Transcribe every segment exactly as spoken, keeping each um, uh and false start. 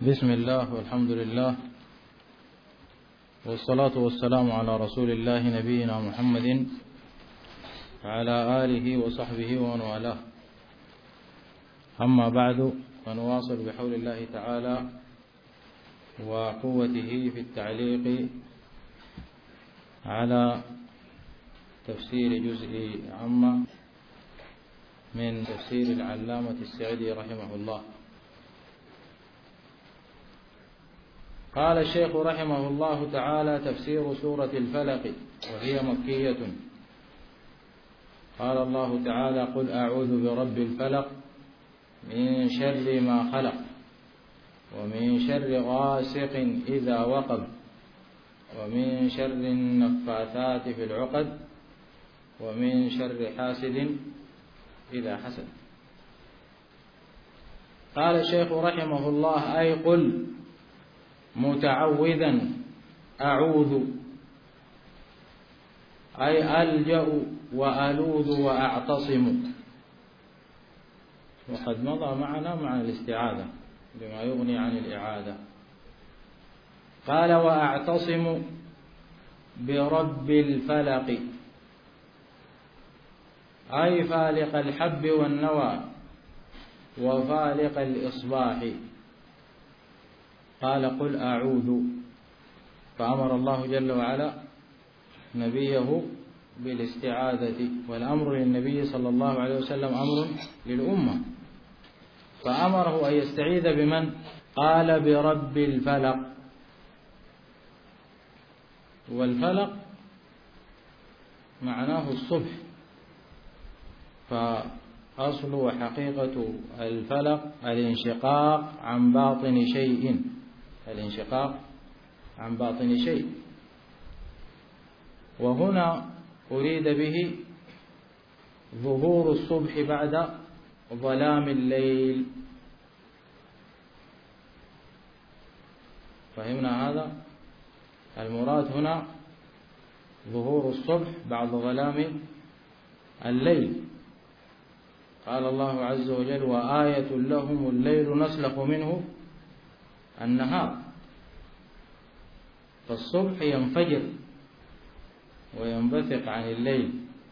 بسم الله والحمد لله والصلاة والسلام على رسول الله نبينا محمد وعلى آله وصحبه ومن والاه. أما بعد، فنواصل بحول الله تعالى وقوته في التعليق على تفسير جزء عامة من تفسير العلامة السعدي رحمه الله. قال الشيخ رحمه الله تعالى: تفسير سورة الفلق، وهي مكية. قال الله تعالى: قل أعوذ برب الفلق من شر ما خلق ومن شر غاسق إذا وقب ومن شر النفاثات في العقد ومن شر حاسد إذا حسد. قال الشيخ رحمه الله: أي قل متعوذا أعوذ، أي ألجأ وألوذ وأعتصم. وقد مضى معنا مع الاستعاذة بما يغني عن الإعادة. قال: وأعتصم برب الفلق، أي فالق الحب والنوى وفالق الإصباح. قال: قل أعوذ، فأمر الله جل وعلا نبيه بالاستعاذة، والأمر للنبي صلى الله عليه وسلم أمر للأمة، فأمره أن يستعيذ بمن؟ قال: برب الفلق. والفلق معناه الصبح، فأصل وحقيقة الفلق الانشقاق عن باطن شيء، الانشقاق عن باطن شيء. وهنا أريد به ظهور الصبح بعد ظلام الليل. فهمنا هذا؟ المراد هنا ظهور الصبح بعد ظلام الليل. قال الله عز وجل: وآية لهم الليل نسلخ منه النهار. فالصبح ينفجر وينبثق عن الليل،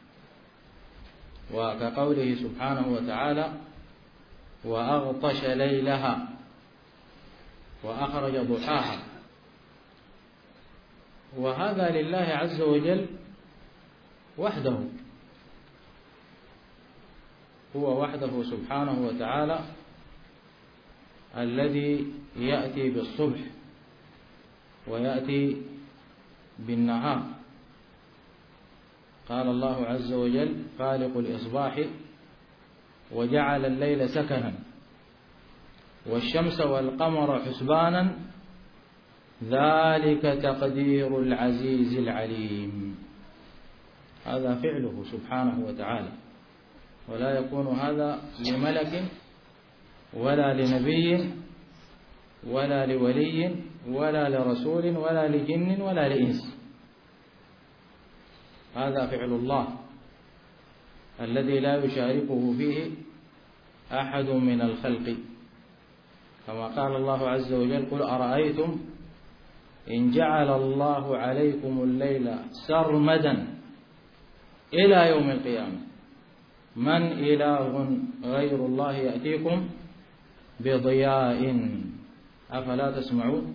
وكقوله سبحانه وتعالى: وأغطش ليلها وأخرج ضحاها. وهذا لله عز وجل وحده، هو وحده سبحانه وتعالى الذي يأتي بالصبح ويأتي بالنهار. قال الله عز وجل: فالق الإصباح وجعل الليل سكنا والشمس والقمر حسبانا ذلك تقدير العزيز العليم. هذا فعله سبحانه وتعالى، ولا يكون هذا لملك ولا لنبي ولا لولي ولا لرسول ولا لجن ولا لإنس. هذا فعل الله الذي لا يشاركه فيه أحد من الخلق، كما قال الله عز وجل: قل أرأيتم إن جعل الله عليكم الليل سرمدا إلى يوم القيامة من إله غير الله يأتيكم بضياء أفلا تسمعون.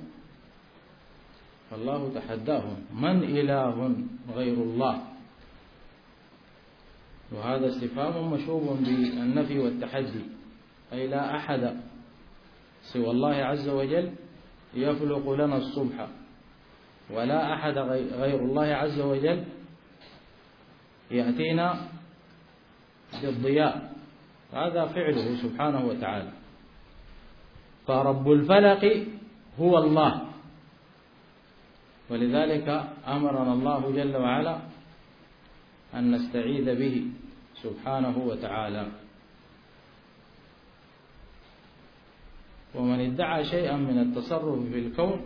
فالله تحداهم: من إله غير الله؟ وهذا استفهام مشوب بالنفي والتحدي، أي لا أحد سوى الله عز وجل يفلق لنا الصبح، ولا أحد غير الله عز وجل يأتينا بالضياء. هذا فعله سبحانه وتعالى. فرب الفلق هو الله، ولذلك أمرنا الله جل وعلا أن نستعيذ به سبحانه وتعالى. ومن ادعى شيئا من التصرف في الكون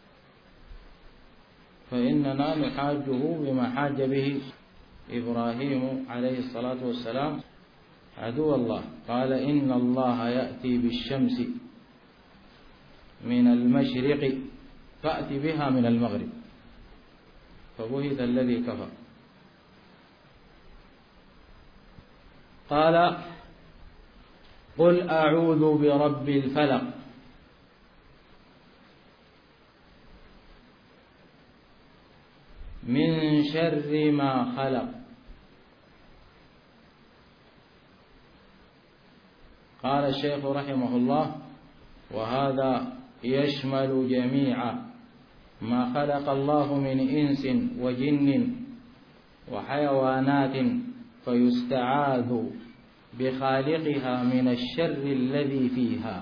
فإننا نحاجه بما حاج به إبراهيم عليه الصلاة والسلام عدو الله. قال: إن الله يأتي بالشمس من المشرق فأت بها من المغرب، فبهت الذي كفر. قال قل أعوذ برب الفلق من شر ما خلق. قال الشيخ رحمه الله: وهذا يشمل جميع ما خلق الله من إنس وجن وحيوانات، فيستعاذ بخالقها من الشر الذي فيها.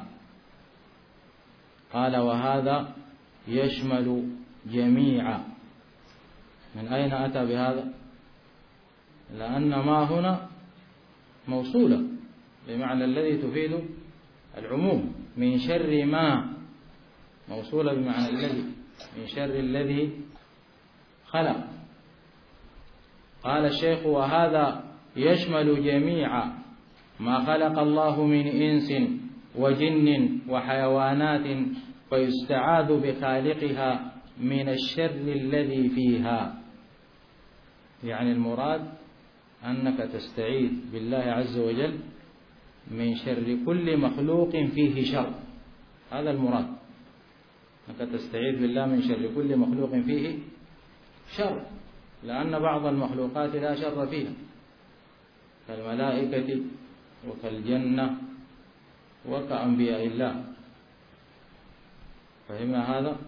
قال وهذا يشمل جميع. من أين أتى بهذا؟ لأن ما هنا موصولة بمعنى الذي تفيد العموم. من شر ما موصولة بمعنى الذي، من شر الذي خلق. قال الشيخ: وهذا يشمل جميع ما خلق الله من إنس وجن وحيوانات، فيستعاذ بخالقها من الشر الذي فيها. يعني المراد أنك تستعيذ بالله عز وجل من شر كل مخلوق فيه شر. هذا المراد، أنك تستعيذ بالله من شر كل مخلوق فيه شر، لأن بعض المخلوقات لا شر فيها، كالملائكة وكالجنة وكأنبياء الله. فهمنا هذا؟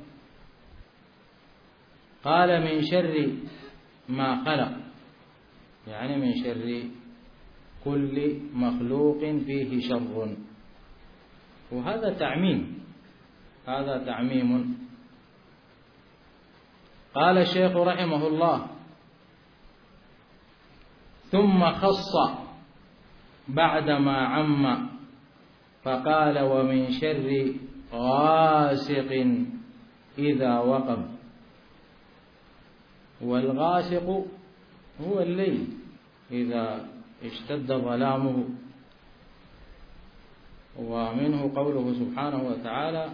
قال من شر ما خلق، يعني من شر كل مخلوق فيه شر. وهذا تعميم، هذا تعميم. قال الشيخ رحمه الله: ثم خص بعدما عم فقال: ومن شر غاسق إذا وقب. والغاسق هو الليل إذا اشتد ظلامه. ومنه قوله سبحانه وتعالى: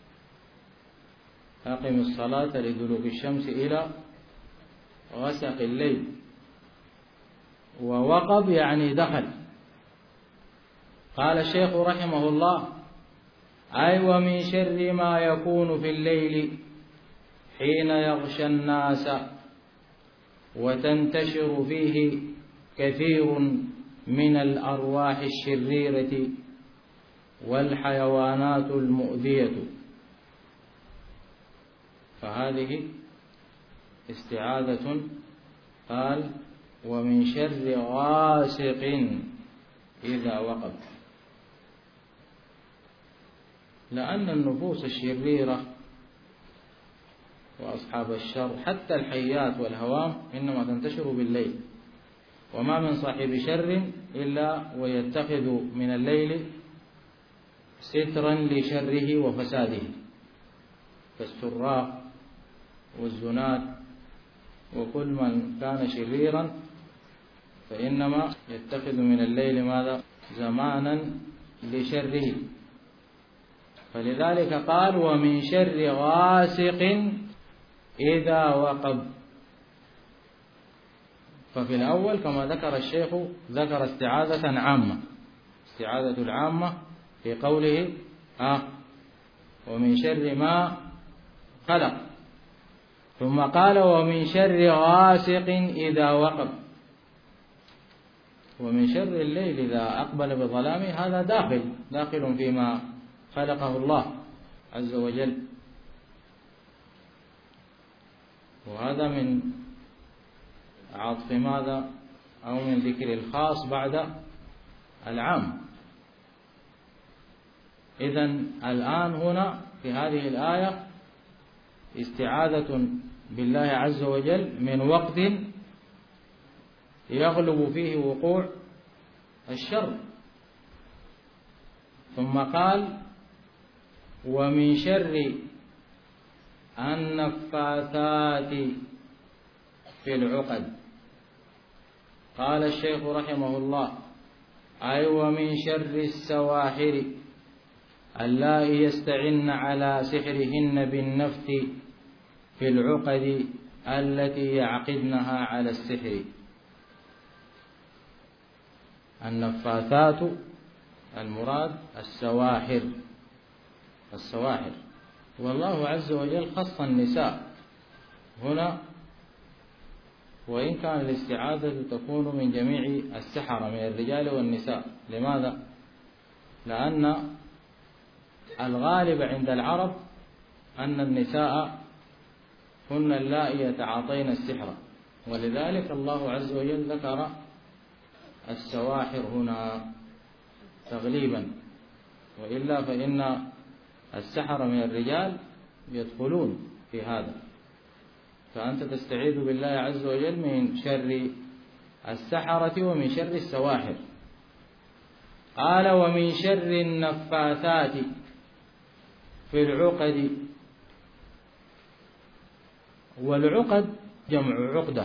أقم الصلاة لدلوك الشمس إلى غسق الليل. ووقب يعني دخل. قال الشيخ رحمه الله: أي ومن شر ما يكون في الليل حين يغشى الناس وتنتشر فيه كثير من الأرواح الشريرة والحيوانات المؤذية. فهذه استعاذة. قال: ومن شر غاسق إذا وقب. لأن النفوس الشريرة وأصحاب الشر حتى الحيات والهوام إنما تنتشر بالليل، وما من صاحب شر إلا ويتخذ من الليل سترا لشره وفساده، كالسراق والزنات وكل من كان شريرا فإنما يتخذ من الليل ماذا؟ زمانا لشره. فلذلك قال: ومن شر غاسق إذا وقب. ففي الأول كما ذكر الشيخ ذكر استعاذة عامة، استعاذة العامة في قوله: آه ومن شر ما خلق. ثم قال: ومن شر غاسق إذا وقب. ومن شر الليل إذا أقبل بظلامه، هذا داخل داخل فيما خلقه الله عز وجل. وهذا من عطف ماذا؟ أو من ذكر الخاص بعد العام. إذن الآن هنا في هذه الآية استعاذة بالله عز وجل من وقت يغلب فيه وقوع الشر. ثم قال: ومن شر النفاثات في العقد. قال الشيخ رحمه الله: أي ومن شر السواحر اللائي يستعن على سحرهن بالنفث في العقد التي يعقدنها على السحر. النفاثات المراد السواحر، السواحر. والله عز وجل خص النساء هنا، وإن كان الاستعاذة تكون من جميع السحرة من الرجال والنساء. لماذا؟ لأن الغالب عند العرب أن النساء هن اللائي يتعاطين السحر، ولذلك الله عز وجل ذكر السواحر هنا تغليبا، وإلا فإن السحر من الرجال يدخلون في هذا. فأنت تستعيذ بالله عز وجل من شر السحرة ومن شر السواحر. قال ومن شر النفاثات في العقد. والعقد جمع عقدة،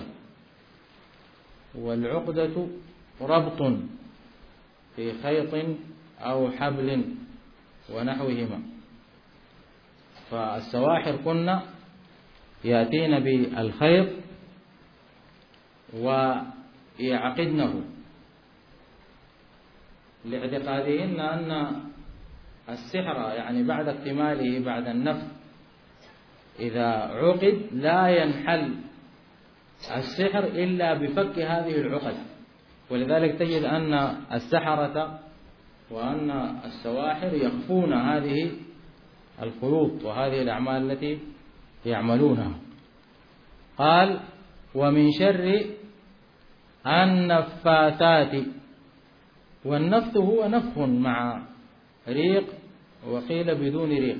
والعقدة ربط في خيط أو حبل ونحوهما. فالسواحر كنا يأتين بالخيط ويعقدنه لاعتقادهن أن السحر يعني بعد اكتماله بعد النفث إذا عقد لا ينحل السحر إلا بفك هذه العقد. ولذلك تجد أن السحرة وأن السواحر يخفون هذه الخيوط وهذه الأعمال التي يعملونها. قال ومن شر النفاثات. والنفث هو نفخ مع ريق، وقيل بدون ريق،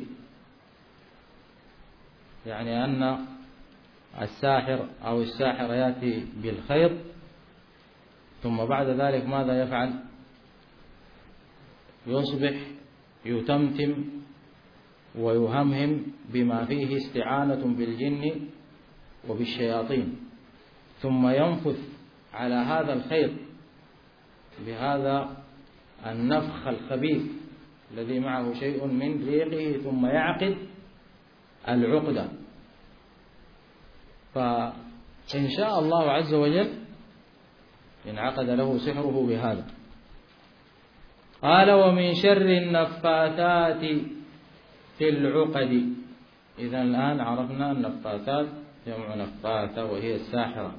يعني أن الساحر أو الساحر يأتي بالخيط ثم بعد ذلك ماذا يفعل؟ يصبح يتمتم ويهمهم بما فيه استعانة بالجن وبالشياطين، ثم ينفث على هذا الخيط بهذا النفخ الخبيث الذي معه شيء من ريقه، ثم يعقد العقدة. فإن شاء الله عز وجل انعقد له سحره بهذا. قال ومن شر النفاثات في العقد. إذا الآن عرفنا النفاثات جمع نفاثة وهي الساحرة،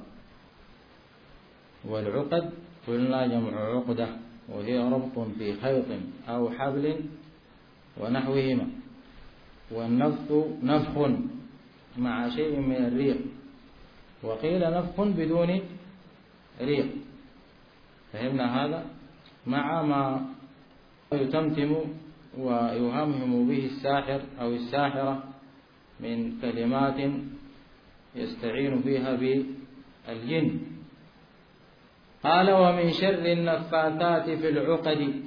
والعقد قلنا جمع عقدة وهي ربط في خيط أو حبل ونحوهما. والنفث نفخ مع شيء من الريق، وقيل نفخ بدون ريق. فهمنا هذا؟ مع ما يتمتم ويهمهم به الساحر أو الساحرة من كلمات يستعين فيها بالجن. قال ومن شر النفاثات في العقد،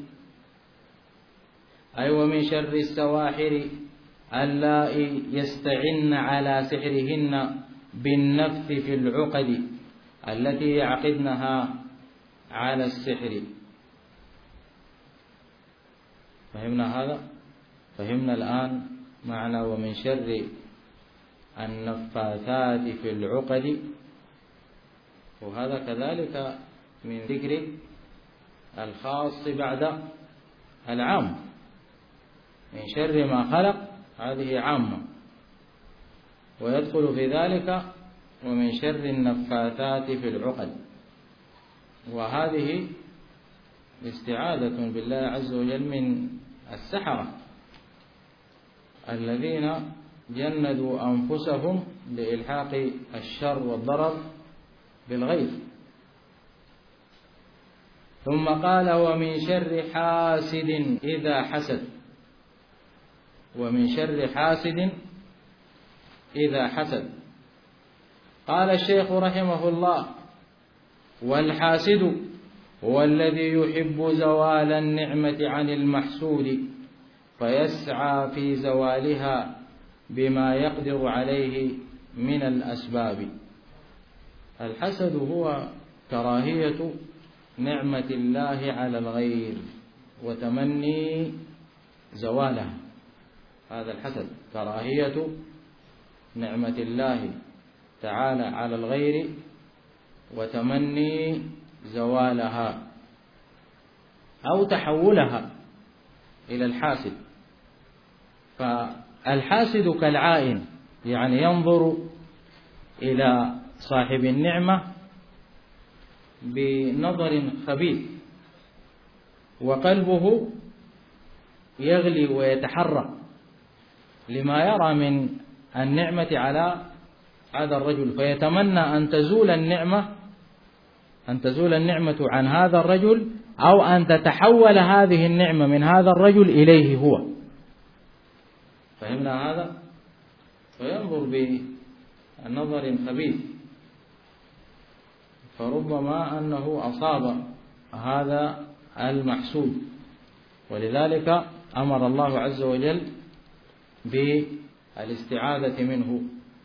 أي ومن شر السواحر اللائي يستعن على سحرهن بالنفث في العقد التي يعقدنها على السحر. فهمنا هذا؟ فهمنا الآن معنى ومن شر النفاثات في العقد. وهذا كذلك من ذكر الخاص بعد العام. من شر ما خلق هذه عامة، ويدخل في ذلك ومن شر النفاثات في العقد. وهذه استعاذة بالله عز وجل من السحرة الذين جندوا أنفسهم لإلحاق الشر والضرر بالغير. ثم قال ومن شر حاسد إذا حسد. ومن شر حاسد إذا حسد. قال الشيخ رحمه الله والحاسد هو الذي يحب زوال النعمة عن المحسود فيسعى في زوالها بما يقدر عليه من الأسباب. الحسد هو كراهية نعمة الله على الغير وتمني زوالها. هذا الحسد كراهية نعمة الله تعالى على الغير وتمني زوالها أو تحولها إلى الحاسد. فالحاسد كالعائن، يعني ينظر إلى صاحب النعمة بنظر خبيث وقلبه يغلي ويتحرك لما يرى من النعمة على هذا الرجل، فيتمنى أن تزول النعمة أن تزول النعمة عن هذا الرجل، أو أن تتحول هذه النعمة من هذا الرجل إليه هو. فهمنا هذا؟ فينظر بنظر خبيث، فربما أنه أصاب هذا المحسود، ولذلك أمر الله عز وجل بالاستعاذة منه.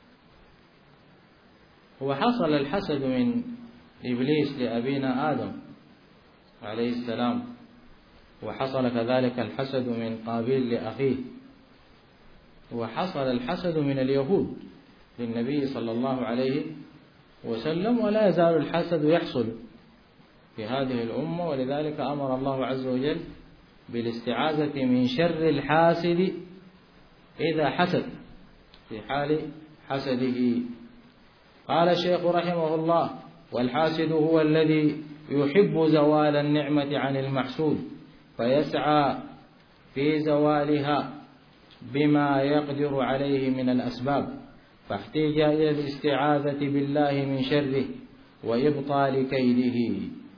هو حصل الحسد من إبليس لأبينا آدم عليه السلام، وحصل كذلك الحسد من قابيل لأخيه، وحصل الحسد من اليهود للنبي صلى الله عليه وسلم، ولا يزال الحسد يحصل في هذه الأمة. ولذلك أمر الله عز وجل بالاستعاذة من شر الحاسد إذا حسد، في حال حسده. قال الشيخ رحمه الله: والحاسد هو الذي يحب زوال النعمة عن المحسود فيسعى في زوالها بما يقدر عليه من الأسباب، فاحتاج إلى الاستعاذة بالله من شره وإبطال كيده.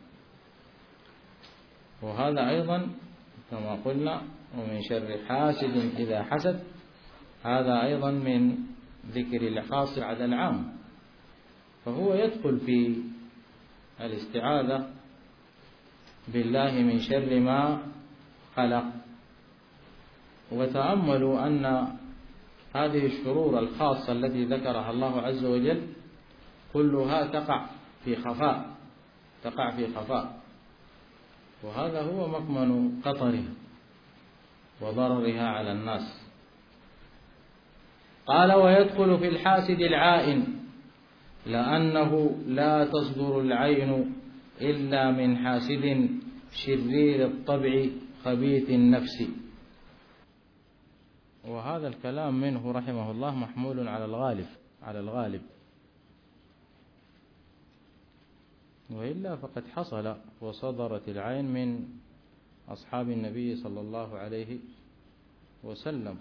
وهذا أيضا كما قلنا ومن شر حاسد إذا حسد، هذا أيضا من ذكر الخاص بعد العام، فهو يدخل في الاستعاذة بالله من شر ما خلق. وتأملوا أن هذه الشرور الخاصة التي ذكرها الله عز وجل كلها تقع في خفاء تقع في خفاء وهذا هو مكمن خطرها وضررها على الناس. قال: ويدخل في الحاسد العائن، لأنه لا تصدر العين إلا من حاسد شرير الطبع خبيث النفس. وهذا الكلام منه رحمه الله محمول على الغالب على الغالب وإلا فقد حصل وصدرت العين من أصحاب النبي صلى الله عليه وسلم،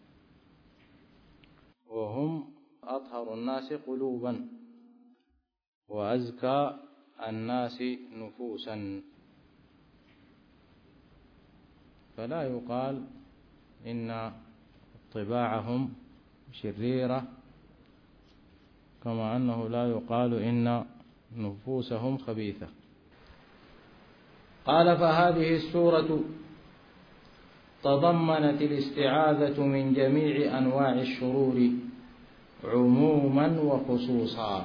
وهم أطهر الناس قلوبا وأزكى الناس نفوسا، فلا يقال إن طباعهم شريرة كما أنه لا يقال إن نفوسهم خبيثة. قال: فهذه السورة تضمنت الاستعاذة من جميع أنواع الشرور عموما وخصوصا.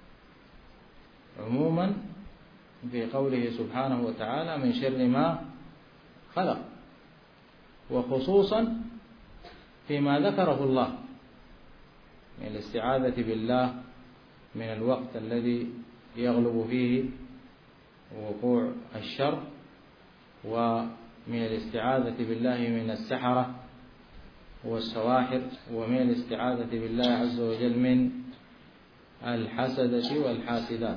عموما في قوله سبحانه وتعالى من شر ما خلق، وخصوصا فيما ذكره الله من الاستعاذة بالله من الوقت الذي يغلب فيه وقوع الشر، ومن الاستعاذة بالله من السحرة والسواحر، ومن الاستعاذة بالله عز وجل من الحسدة والحاسدات.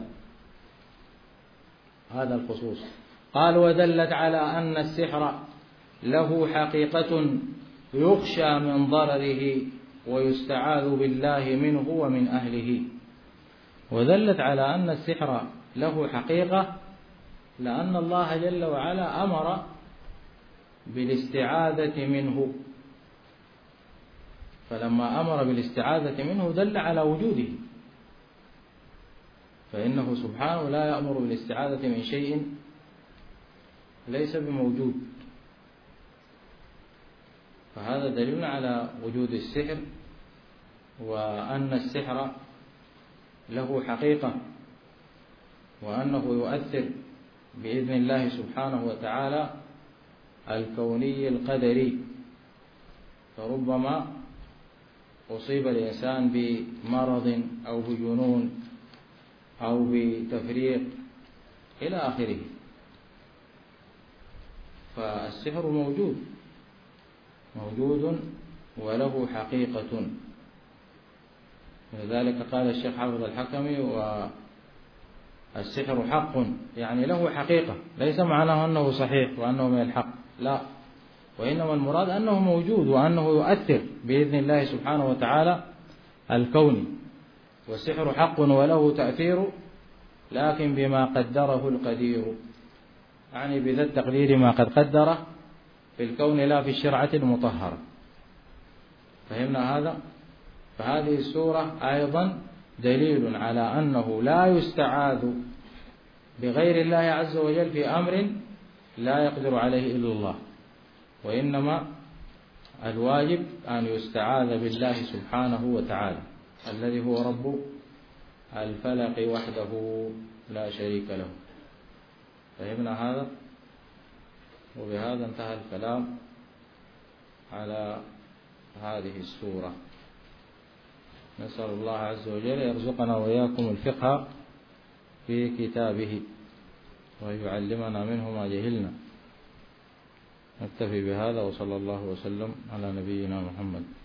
هذا الخصوص. قال: ودلت على أن السحر له حقيقة يخشى من ضرره ويستعاذ بالله منه ومن أهله. ودلت على أن السحر له حقيقة لأن الله جل وعلا أمر بالاستعاذة منه، فلما أمر بالاستعاذة منه دل على وجوده، فإنه سبحانه لا يأمر بالاستعاذة من شيء ليس بموجود، فهذا دليل على وجود السحر وأن السحر له حقيقة، وأنه يؤثر بإذن الله سبحانه وتعالى الكوني القدري فربما أصيب الإنسان بمرض أو بجنون أو بتفريق إلى آخره. فالسحر موجود موجود وله حقيقة. لذلك قال الشيخ حافظ الحكمي: والسحر حق، يعني له حقيقة، ليس معناه أنه صحيح وأنه من الحق، لا، وإنما المراد أنه موجود وأنه يؤثر بإذن الله سبحانه وتعالى الكوني. والسحر حق وله تأثير، لكن بما قدره القدير، يعني بذا التقدير ما قد قدره في الكون لا في الشرعة المطهرة. فهمنا هذا؟ فهذه السورة أيضا دليل على أنه لا يستعاذ بغير الله عز وجل في أمر لا يقدر عليه إلا الله، وإنما الواجب أن يستعاذ بالله سبحانه وتعالى الذي هو رب الفلق وحده لا شريك له. فهمنا هذا؟ وبهذا انتهى الكلام على هذه السورة. نسأل الله عز وجل يرزقنا وإياكم الفقه في كتابه ويعلمنا منه ما جهلنا. نكتفي بهذا، وصلى الله وسلم على نبينا محمد.